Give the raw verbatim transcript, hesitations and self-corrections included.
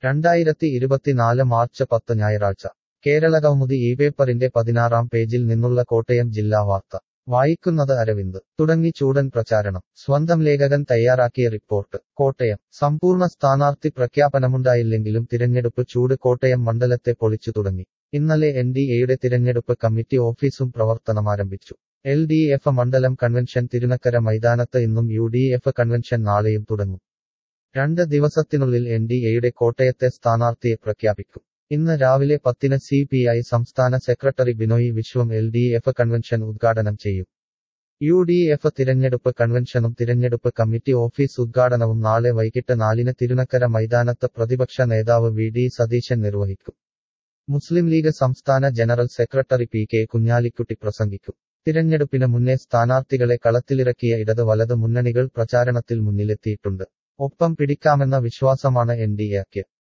രണ്ടായിരത്തി ഇരുപത്തിനാല് മാർച്ച് പത്ത് ഞായറാഴ്ച കേരളകൗമുദി ഈ പേപ്പറിന്റെ പതിനാറാം പേജിൽ നിന്നുള്ള കോട്ടയം ജില്ലാ വാർത്ത വായിക്കുന്നത് അരവിന്ദ് തുടങ്ങി ചൂടൻ പ്രചാരണം സ്വന്തം ലേഖകൻ തയ്യാറാക്കിയ റിപ്പോർട്ട് കോട്ടയം സമ്പൂർണ്ണ സ്ഥാനാർത്ഥി പ്രഖ്യാപനമുണ്ടായില്ലെങ്കിലും തിരഞ്ഞെടുപ്പ് ചൂട് കോട്ടയം മണ്ഡലത്തെ പൊളിച്ചു തുടങ്ങി ഇന്നലെ എൻ ഡി എയുടെ തിരഞ്ഞെടുപ്പ് കമ്മിറ്റി ഓഫീസും പ്രവർത്തനമാരംഭിച്ചു എൽ ഡി എഫ് മണ്ഡലം കൺവെൻഷൻ തിരുനക്കര മൈതാനത്ത് ഇന്നും യു ഡി എഫ് കൺവെൻഷൻ നാളെയും തുടങ്ങും രണ്ട് ദിവസത്തിനുള്ളിൽ എൻ ഡി എയുടെ കോട്ടയത്തെ സ്ഥാനാർത്ഥിയെ പ്രഖ്യാപിക്കും ഇന്ന് രാവിലെ പത്തിന് സി പി ഐ സംസ്ഥാന secretary Binoy Viswam L D F convention ഉദ്ഘാടനം ചെയ്യും യു ഡി എഫ് തിരഞ്ഞെടുപ്പ് കൺവെൻഷനും തിരഞ്ഞെടുപ്പ് കമ്മിറ്റി ഓഫീസ് ഉദ്ഘാടനവും നാളെ വൈകിട്ട് നാലിന് തിരുനക്കര മൈതാനത്ത് പ്രതിപക്ഷ നേതാവ് വി ഡി സതീശൻ നിർവഹിക്കും മുസ്ലിം ലീഗ് സംസ്ഥാന general secretary P K Kunhalikutty പ്രസംഗിക്കും തിരഞ്ഞെടുപ്പിന് മുന്നേ സ്ഥാനാർത്ഥികളെ കളത്തിലിറക്കിയ ഇടത് വലത് മുന്നണികൾ പ്രചാരണത്തിൽ മുന്നിലെത്തിയിട്ടുണ്ട് ഒപ്പം പിടിക്കാമെന്ന വിശ്വാസമാണ് എൻ ഡി എക്ക്